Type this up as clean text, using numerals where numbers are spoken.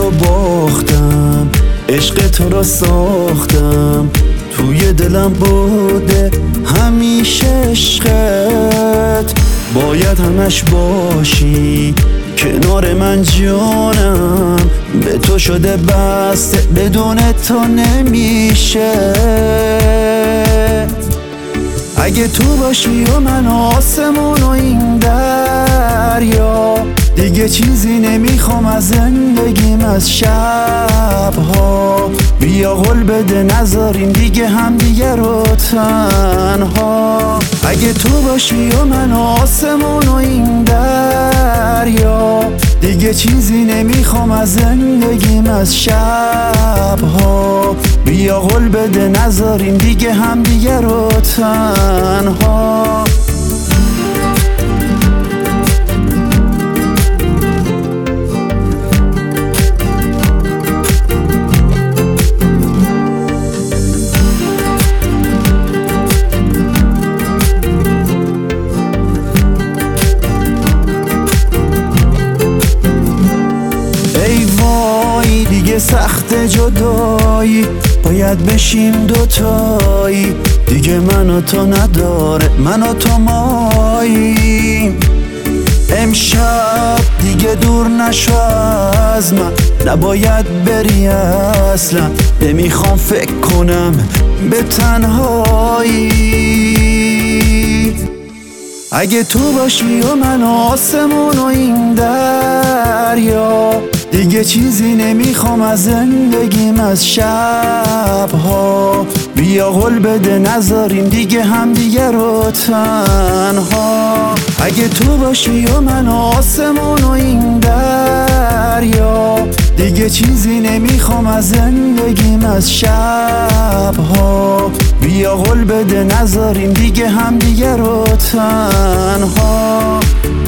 تو باختم، عشق تو رو ساختم، توی دلم بوده همیشه عشقت. باید همش باشی کنار من جانم، به تو شده بسته بدون تو نمیشه. اگه تو باشی و من آسمون و این دریا، دیگه چیزی نمیخوام از زندگیم از شبها. بیا قول بده نذاریم دیگه همدیگه رو تنها. اگه تو باشی و من آسمون و این دریا، دیگه چیزی نمیخوام از زندگیم از شبها. بیا قول بده نذاریم دیگه همدیگه رو تنها. دیگه سخت جدایی، باید بشیم دوتایی. دیگه من و تو نداره، من و تو ماییم. امشب دیگه دور نشو از من، نباید بری اصلا. نمیخوام فکر کنم به تنهایی. اگه تو باشی و من آسمون و این دریا، دیگه چیزی نمیخوام از زندگیم از شبها. بیا قول بده نذاریم دیگه همدیگه رو تنها. اگه تو باشی و من آسمون و این دریا، دیگه چیزی نمیخوام از زندگیم از شبها. بیا قول بده نذاریم دیگه همدیگه رو تنها.